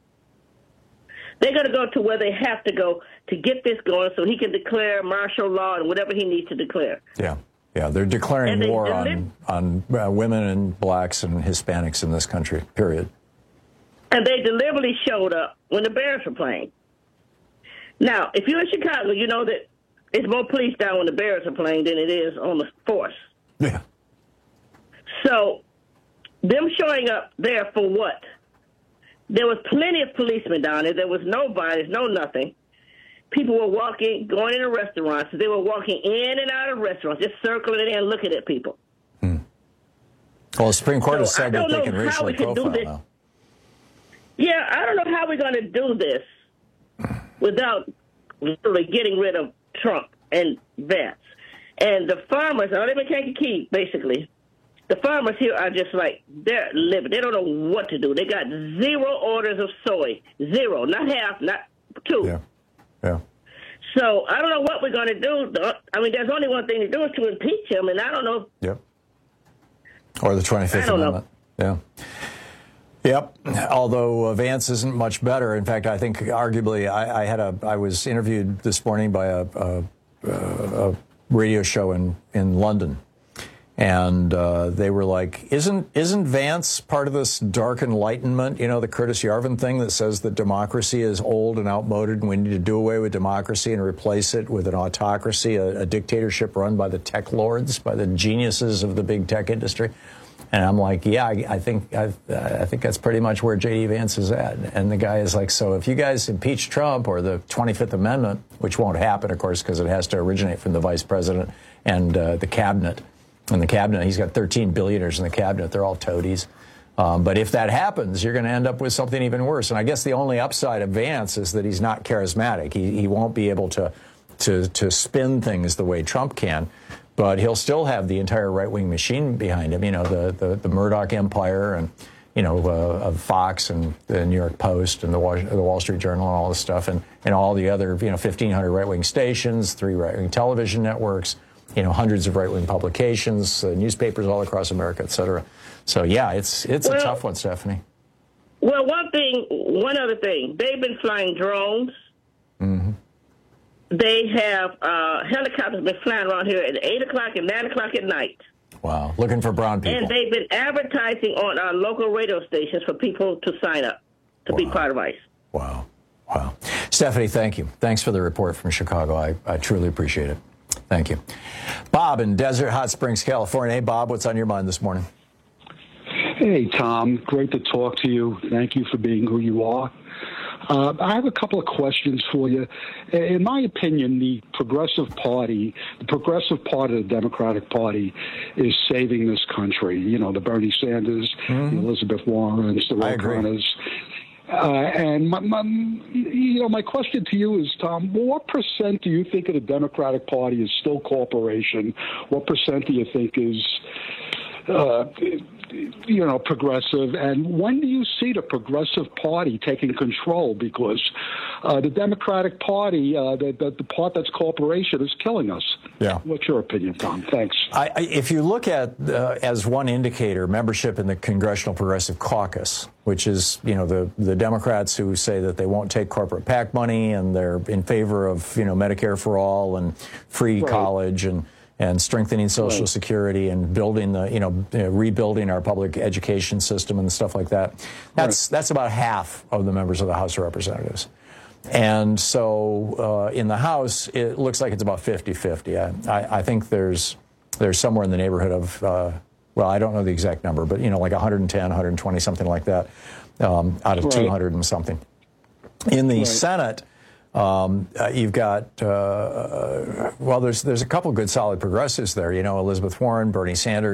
They're going to go to where they have to go to get this going so he can declare martial law and whatever he needs to declare. Yeah, they're declaring war on women and blacks and Hispanics in this country, period. And they deliberately showed up when the Bears were playing. Now, if you're in Chicago, you know that there's more police down when the Bears are playing than it is on the force. Yeah. So, them showing up there for what? There was plenty of policemen down there. There was no bodies, no nothing. People were walking, going into restaurants. They were walking in and out of restaurants, just circling in and looking at people. Well, the Supreme Court has said that they can racially profile now. Yeah, I don't know how we're going to do this without really getting rid of Trump and Vance. And the farmers, they can't keep, basically. The farmers here are just like, they're living. They don't know what to do. They got 0 orders of soy. 0. Not half, not 2. Yeah. So I don't know what we're going to do. I mean, there's only one thing to do is to impeach him, and I don't know. Yep. Or the 25th Amendment. Yeah. Yep. Although Vance isn't much better. In fact, I think arguably I was interviewed this morning by a radio show in London. And they were like, isn't Vance part of this dark enlightenment, the Curtis Yarvin thing that says that democracy is old and outmoded and we need to do away with democracy and replace it with an autocracy, a dictatorship run by the tech lords, by the geniuses of the big tech industry? And I'm like, yeah, I think that's pretty much where J.D. Vance is at. And the guy is like, so if you guys impeach Trump or the 25th Amendment, which won't happen, of course, because it has to originate from the vice president and the cabinet. In the cabinet, he's got 13 billionaires in the cabinet. They're all toadies. But if that happens, you're going to end up with something even worse. And I guess the only upside of Vance is that he's not charismatic. He won't be able to spin things the way Trump can. But he'll still have the entire right-wing machine behind him. The Murdoch empire and, of Fox and the New York Post and the Wall Street Journal and all this stuff and all the other, 1,500 right-wing stations, 3 right-wing television networks, hundreds of right-wing publications, newspapers all across America, et cetera. So, yeah, it's a tough one, Stephanie. Well, one other thing. They've been flying drones. Mm-hmm. They have helicopters been flying around here at 8 o'clock and 9 o'clock at night. Wow, looking for brown people. And they've been advertising on our local radio stations for people to sign up to be part of ICE. Wow. Stephanie, thank you. Thanks for the report from Chicago. I truly appreciate it. Thank you. Bob in Desert Hot Springs, California. Hey, Bob, what's on your mind this morning? Hey, Tom. Great to talk to you. Thank you for being who you are. I have a couple of questions for you. In my opinion, the progressive part of the Democratic Party is saving this country. The Bernie Sanders, the Elizabeth Warrens, the Ro Khannas. And my question to you is, Tom, what percent do you think of the Democratic Party is still corporation? What percent do you think is, progressive? And when do you see the Progressive Party taking control? Because the Democratic Party, the part that's corporation, is killing us. Yeah. What's your opinion, Tom? Thanks. If you look at, as one indicator, membership in the Congressional Progressive Caucus, which is, the Democrats who say that they won't take corporate PAC money and they're in favor of, Medicare for all and free college and strengthening Social Security and building rebuilding our public education system and stuff like that. That's about half of the members of the House of Representatives. And so in the House, it looks like it's about 50-50. I think there's somewhere in the neighborhood of, I don't know the exact number, but, like 110, 120, something like that, out of 200 and something. In the Senate, you've got, there's a couple good solid progressives there, Elizabeth Warren, Bernie Sanders,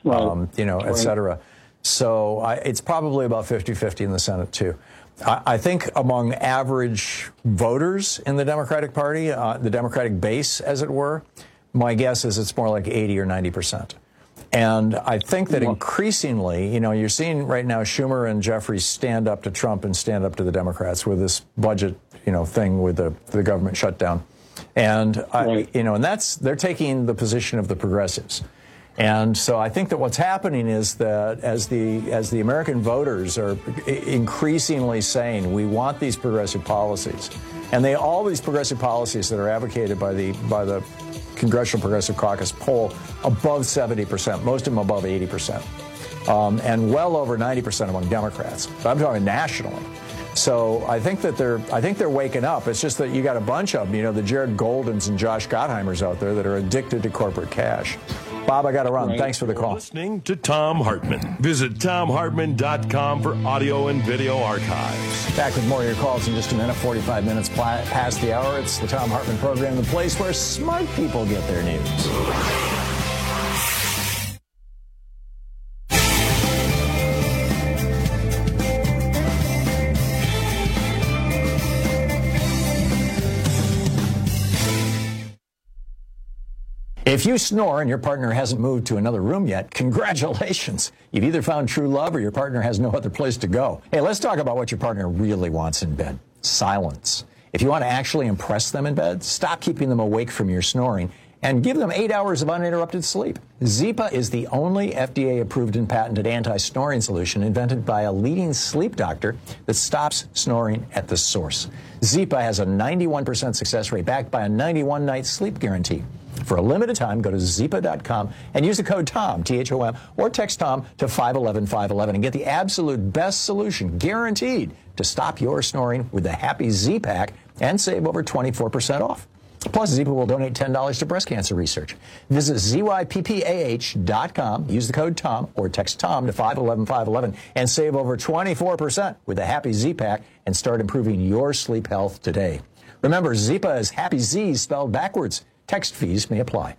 et cetera. So it's probably about 50-50 in the Senate, too. I think among average voters in the Democratic Party, the Democratic base, as it were, my guess is it's more like 80 or 90%. And I think that increasingly, you're seeing right now Schumer and Jeffries stand up to Trump and stand up to the Democrats with this budget, thing with the government shutdown. And, and they're taking the position of the progressives. And so I think that what's happening is that as the American voters are increasingly saying we want these progressive policies, and all these progressive policies that are advocated by the Congressional Progressive Caucus poll above 70%, most of them above 80%, and well over 90% among Democrats. But I'm talking nationally. So I think they're waking up. It's just that you got a bunch of them, the Jared Goldens and Josh Gottheimers out there that are addicted to corporate cash. Bob, I got to run. Thanks for the call. Listening to Thom Hartmann. Visit ThomHartmann.com for audio and video archives. Back with more of your calls in just a minute. 45 minutes past the hour. It's the Thom Hartmann Program, the place where smart people get their news. If you snore and your partner hasn't moved to another room yet, congratulations. You've either found true love or your partner has no other place to go. Hey, let's talk about what your partner really wants in bed. Silence. If you want to actually impress them in bed, stop keeping them awake from your snoring and give them 8 hours of uninterrupted sleep. Zipa is the only FDA-approved and patented anti-snoring solution invented by a leading sleep doctor that stops snoring at the source. Zipa has a 91% success rate backed by a 91-night sleep guarantee. For a limited time, go to Zipa.com and use the code TOM, T-H-O-M, or text TOM to 511-511 and get the absolute best solution, guaranteed, to stop your snoring with the Happy Z-Pack and save over 24% off. Plus, Zipa will donate $10 to breast cancer research. Visit ZYPPAH.com, use the code TOM, or text TOM to 511-511 and save over 24% with the Happy Z-Pack and start improving your sleep health today. Remember, Zipa is Happy Z spelled backwards. Text fees may apply.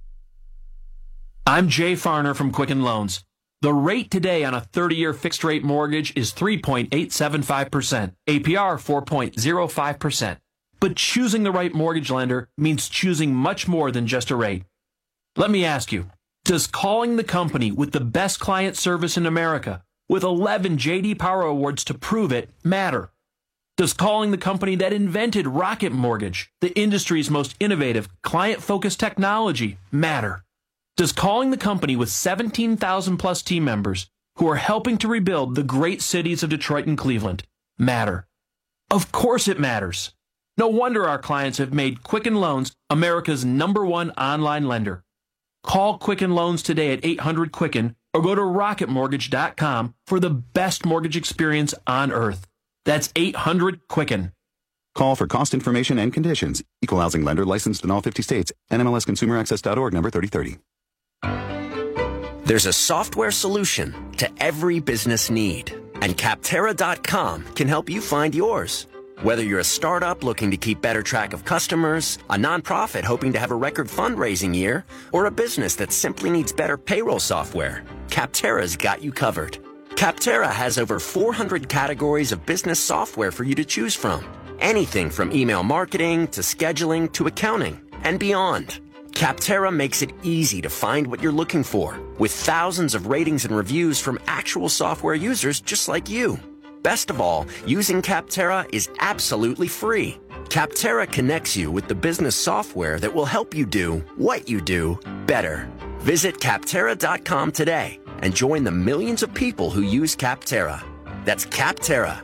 I'm Jay Farner from Quicken Loans. The rate today on a 30-year fixed-rate mortgage is 3.875%, APR 4.05%. But choosing the right mortgage lender means choosing much more than just a rate. Let me ask you, does calling the company with the best client service in America, with 11 J.D. Power Awards to prove it, matter? Does calling the company that invented Rocket Mortgage, the industry's most innovative, client-focused technology, matter? Does calling the company with 17,000-plus team members who are helping to rebuild the great cities of Detroit and Cleveland matter? Of course it matters. No wonder our clients have made Quicken Loans America's #1 online lender. Call Quicken Loans today at 800-QUICKEN or go to rocketmortgage.com for the best mortgage experience on earth. That's 800-QUICKEN. Call for cost information and conditions. Equal housing lender licensed in all 50 states. NMLSconsumeraccess.org number 3030. There's a software solution to every business need, and Capterra.com can help you find yours. Whether you're a startup looking to keep better track of customers, a nonprofit hoping to have a record fundraising year, or a business that simply needs better payroll software, Capterra's got you covered. Capterra has over 400 categories of business software for you to choose from. Anything from email marketing to scheduling to accounting and beyond. Capterra makes it easy to find what you're looking for, with thousands of ratings and reviews from actual software users just like you. Best of all, using Capterra is absolutely free. Capterra connects you with the business software that will help you do what you do better. Visit Capterra.com today and join the millions of people who use Capterra. That's Capterra,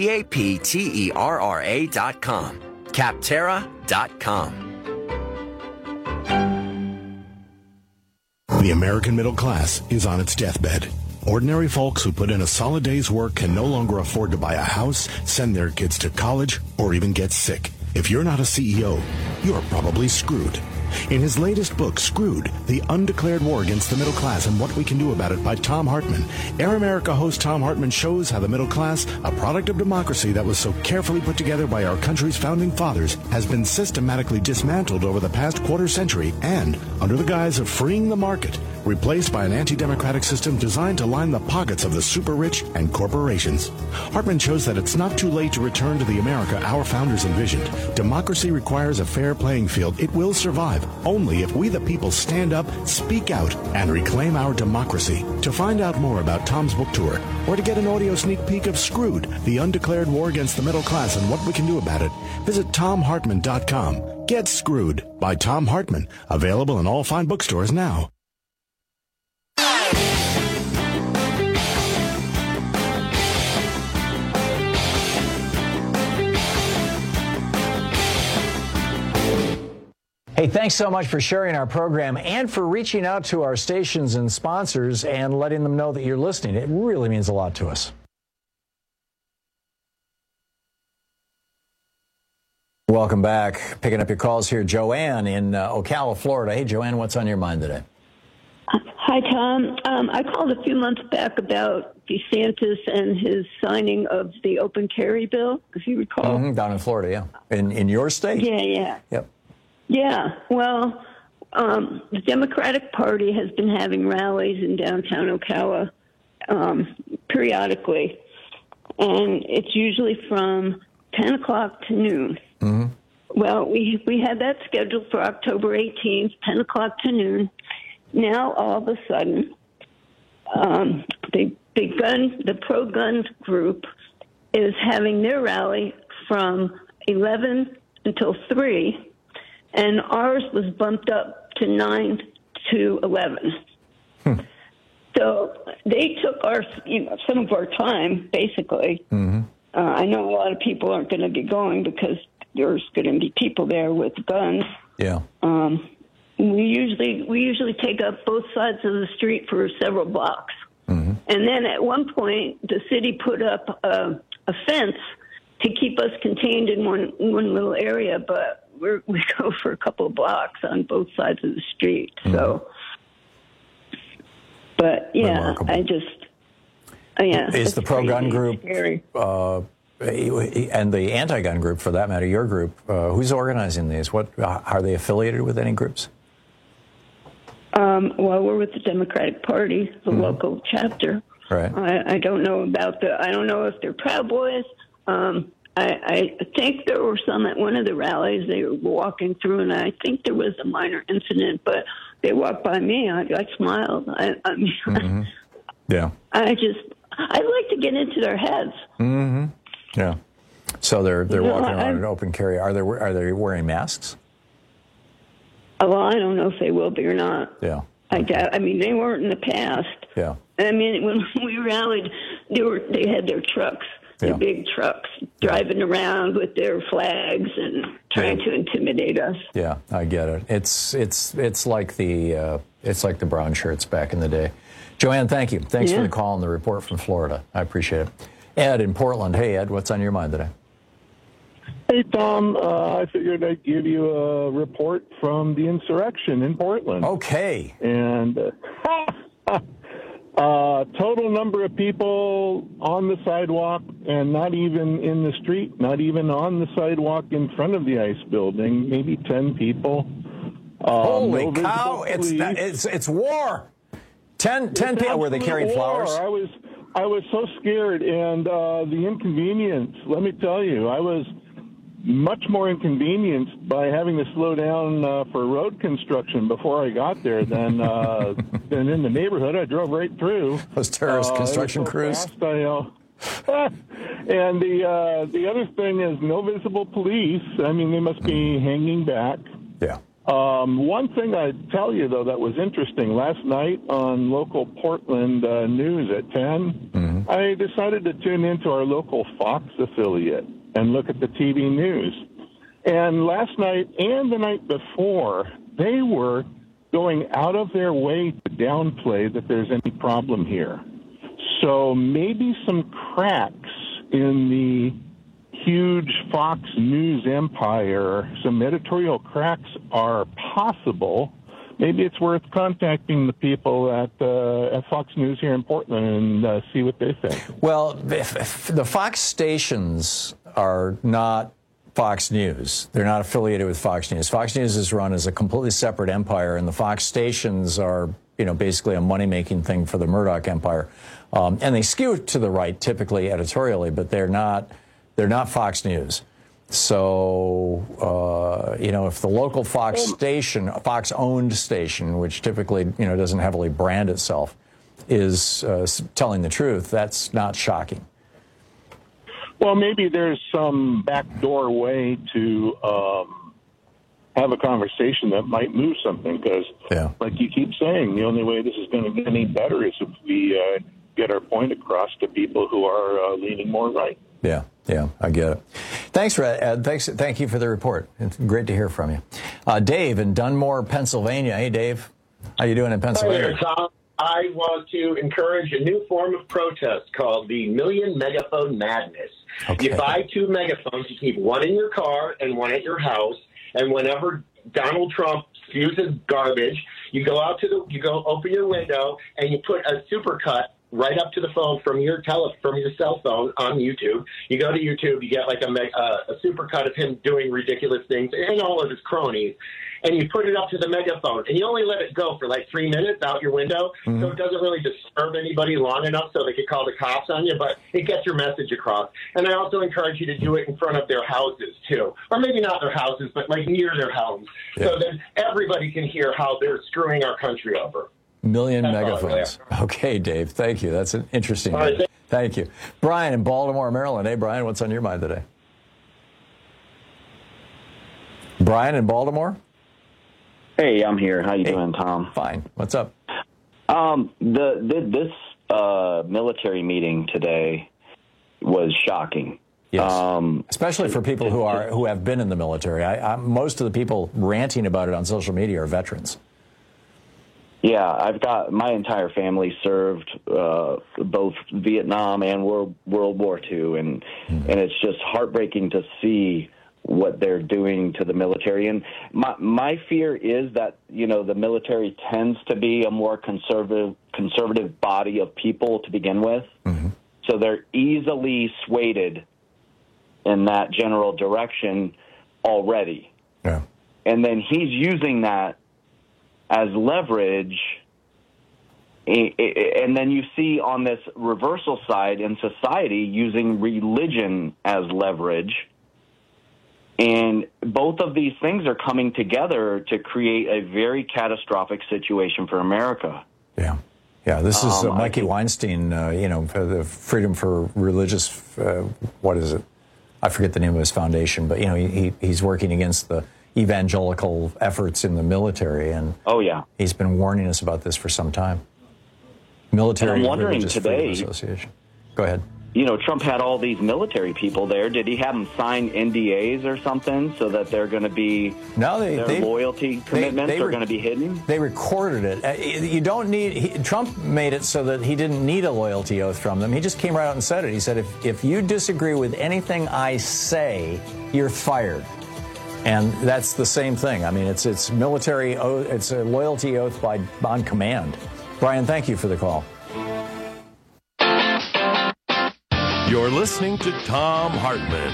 Capterra.com. Capterra.com. The American middle class is on its deathbed. Ordinary folks who put in a solid day's work can no longer afford to buy a house, send their kids to college, or even get sick. If you're not a CEO, you're probably screwed. In his latest book, Screwed, The Undeclared War Against the Middle Class and What We Can Do About It by Thom Hartmann, Air America host Thom Hartmann shows how the middle class, a product of democracy that was so carefully put together by our country's founding fathers, has been systematically dismantled over the past quarter century and, under the guise of freeing the market, replaced by an anti-democratic system designed to line the pockets of the super rich and corporations. Hartmann shows that it's not too late to return to the America our founders envisioned. Democracy requires a fair playing field. It will survive only if we the people stand up, speak out, and reclaim our democracy. To find out more about Tom's book tour, or to get an audio sneak peek of Screwed, The Undeclared War Against the Middle Class and What We Can Do About It, visit TomHartmann.com. Get Screwed by Thom Hartmann. Available in all fine bookstores now. Hey, thanks so much for sharing our program and for reaching out to our stations and sponsors and letting them know that you're listening. It really means a lot to us. Welcome back. Picking up your calls here. Joanne in Ocala, Florida. Hey, Joanne, what's on your mind today? Hi, Tom. I called a few months back about DeSantis and his signing of the open carry bill, if you recall. Down in Florida, yeah. In your state? Yeah. Yep. Yeah, well, the Democratic Party has been having rallies in downtown Ocala periodically, and it's usually from 10 o'clock to noon. Well, we had that scheduled for October 18th, 10 o'clock to noon. Now, all of a sudden, the pro-gun group is having their rally from 11 until 3, and ours was bumped up to 9 to 11. So they took some of our time, basically. I know a lot of people aren't going to be going because there's going to be people there with guns. Yeah. We usually take up both sides of the street for several blocks. And then at one point, the city put up a fence to keep us contained in one little area, but we go for a couple of blocks on both sides of the street. So, but yeah, Remarkable. Is the pro-gun group and the anti-gun group, for that matter, your group, who's organizing these? What are they affiliated with any groups? Well, we're with the Democratic Party, the local chapter. Right. I don't know about I don't know if they're Proud Boys. I think there were some at one of the rallies. They were walking through, and I think there was a minor incident, but they walked by me. I smiled. Yeah. I'd like to get into their heads. Yeah. So they're walking around in open carry. Are they wearing masks? Well, I don't know if they will be or not. Yeah. I mean, they weren't in the past. Yeah. I mean, when we rallied, they had their trucks, their big trucks, driving around with their flags and trying to intimidate us. Yeah, I get it. It's like the brown shirts back in the day. Joanne, thank you. Thanks for the call and the report from Florida. I appreciate it. Ed in Portland. Hey, Ed, what's on your mind today? Hey, Tom. I figured I'd give you a report from the insurrection in Portland. Okay. And total number of people on the sidewalk and not even in the street, not even on the sidewalk in front of the ICE building, maybe 10 people. Holy cow, it's war. 10 people, were they carrying flowers? I was so scared, and the inconvenience, let me tell you, I was much more inconvenienced by having to slow down for road construction before I got there than in the neighborhood. I drove right through. Those terrorist construction crews. And the other thing is no visible police. I mean, they must be hanging back. Yeah. One thing I'd tell you, though, that was interesting, last night on local Portland news at 10, I decided to tune into our local Fox affiliate and look at the TV news. And last night and the night before, they were going out of their way to downplay that there's any problem here. So maybe some cracks in the huge Fox News empire, some editorial cracks are possible. Maybe it's worth contacting the people at Fox News here in Portland and see what they think. Well, the Fox stations are not Fox News. They're not affiliated with Fox News. Fox News is run as a completely separate empire, and the Fox stations are, basically a money-making thing for the Murdoch empire. And they skew to the right, typically editorially, but they're not Fox News. So, if the local Fox station, Fox-owned station, which typically, doesn't heavily brand itself, is telling the truth, that's not shocking. Well, maybe there's some backdoor way to have a conversation that might move something, because, like you keep saying, the only way this is going to get any better is if we get our point across to people who are leaning more right. Yeah, I get it. Thanks, Ed. Thank you for the report. It's great to hear from you. Dave in Dunmore, Pennsylvania. Hey, Dave. How you doing in Pennsylvania? Hi there, Tom. I want to encourage a new form of protest called the Million Megaphone Madness. Okay. You buy 2 megaphones, you keep one in your car and one at your house, and whenever Donald Trump spews his garbage, you go open your window and you put a supercut right up to the phone from your cell phone on YouTube. You go to YouTube, you get like a supercut of him doing ridiculous things and all of his cronies, and you put it up to the megaphone, and you only let it go for like 3 minutes out your window, so it doesn't really disturb anybody long enough so they could call the cops on you, but it gets your message across. And I also encourage you to do it in front of their houses, too. Or maybe not their houses, but like near their homes, so that everybody can hear how they're screwing our country over. Million megaphones. Okay, Dave. Thank you. That's an interesting one. Thank you. Brian in Baltimore, Maryland. Hey, Brian, what's on your mind today? Brian in Baltimore? Hey, I'm here. How you doing, Tom? Fine. What's up? This military meeting today was shocking. Yes. Especially for people who have been in the military. Most of the people ranting about it on social media are veterans. Yeah, I've got my entire family served both Vietnam and World War II, and it's just heartbreaking to see what they're doing to the military. And my fear is that, the military tends to be a more conservative body of people to begin with. So they're easily swayed in that general direction already. Yeah. And then he's using that as leverage, and then you see on this reversal side in society using religion as leverage. And both of these things are coming together to create a very catastrophic situation for America. Yeah. This is Mikey Weinstein, for the Freedom for Religious, what is it? I forget the name of his foundation, but, he's working against the evangelical efforts in the military, and he's been warning us about this for some time. Military Religious Freedom Association. Go ahead. Trump had all these military people there. Did he have them sign NDAs or something so that they're going to be their loyalty commitments are going to be hidden? They recorded it. You don't need. Trump made it so that he didn't need a loyalty oath from them. He just came right out and said it. He said, if you disagree with anything I say, you're fired. And that's the same thing. I mean, it's military oath. It's a loyalty oath on command. Brian, thank you for the call. You're listening to Thom Hartmann.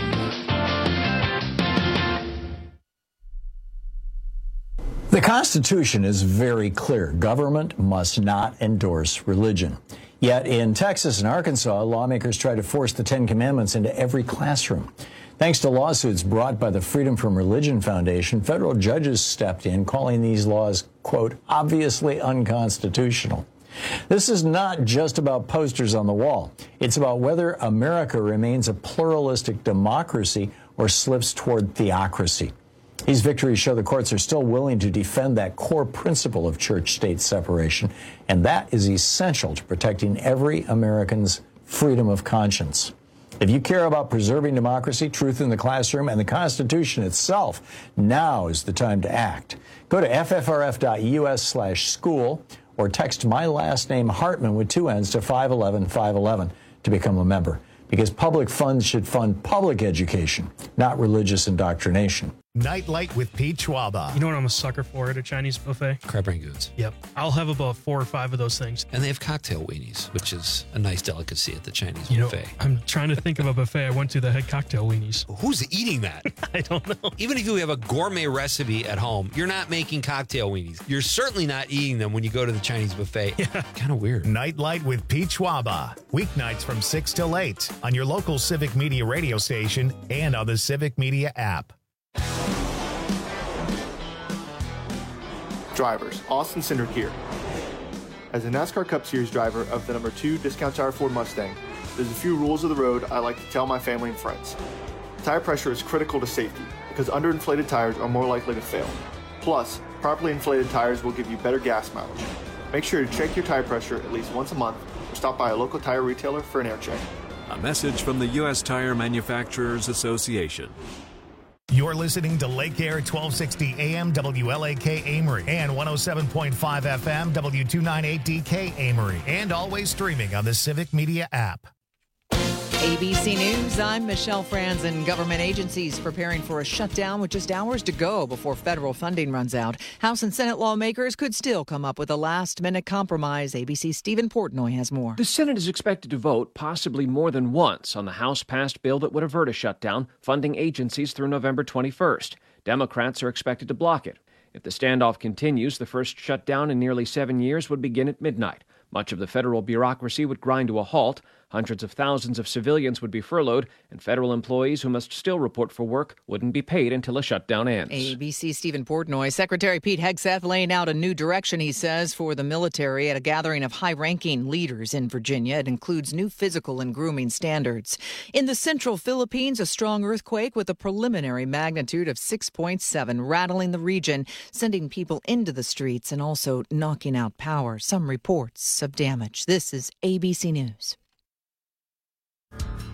The Constitution is very clear. Government must not endorse religion. Yet in Texas and Arkansas, lawmakers try to force the Ten Commandments into every classroom. Thanks to lawsuits brought by the Freedom from Religion Foundation, federal judges stepped in, calling these laws, quote, obviously unconstitutional. This is not just about posters on the wall. It's about whether America remains a pluralistic democracy or slips toward theocracy. These victories show the courts are still willing to defend that core principle of church-state separation, and that is essential to protecting every American's freedom of conscience. If you care about preserving democracy, truth in the classroom, and the Constitution itself, now is the time to act. Go to ffrf.us/school or text my last name Hartmann with 2 N's to 511-511 to become a member. because public funds should fund public education, not religious indoctrination. Nightlight with Pete Schwaba. You know what I'm a sucker for at a Chinese buffet? Crab rangoons. Yep. I'll have about 4 or 5 of those things. And they have cocktail weenies, which is a nice delicacy at the Chinese You know, buffet. I'm trying to think of a buffet I went to that had cocktail weenies. Who's eating that? I don't know. Even if you have a gourmet recipe at home, you're not making cocktail weenies. You're certainly not eating them when you go to the Chinese buffet. Yeah. Kind of weird. Nightlight with Pete Schwaba. Weeknights from 6 till 8 on your local Civic Media radio station and on the Civic Media app. Drivers, Austin Cindric here. As a NASCAR Cup Series driver of the number 2 Discount Tire Ford Mustang, there's a few rules of the road I like to tell my family and friends. Tire pressure is critical to safety because underinflated tires are more likely to fail. Plus, properly inflated tires will give you better gas mileage. Make sure to check your tire pressure at least once a month or stop by a local tire retailer for an air check. A message from the U.S. Tire Manufacturers Association. You're listening to Lake Air 1260 AM WLAK Amory and 107.5 FM W298DK Amory, and always streaming on the Civic Media app. ABC News, I'm Michelle Franzen. Government agencies preparing for a shutdown with just hours to go before federal funding runs out. House and Senate lawmakers could still come up with a last-minute compromise. ABC's Stephen Portnoy has more. The Senate is expected to vote possibly more than once on the House-passed bill that would avert a shutdown, funding agencies through November 21st. Democrats are expected to block it. If the standoff continues, the first shutdown in nearly 7 years would begin at midnight. Much of the federal bureaucracy would grind to a halt. Hundreds of thousands of civilians would be furloughed, and federal employees who must still report for work wouldn't be paid until a shutdown ends. ABC's Stephen Portnoy. Secretary Pete Hegseth laying out a new direction, he says, for the military at a gathering of high-ranking leaders in Virginia. It includes new physical and grooming standards. In the central Philippines, a strong earthquake with a preliminary magnitude of 6.7 rattling the region, sending people into the streets and also knocking out power. Some reports of damage. This is ABC News.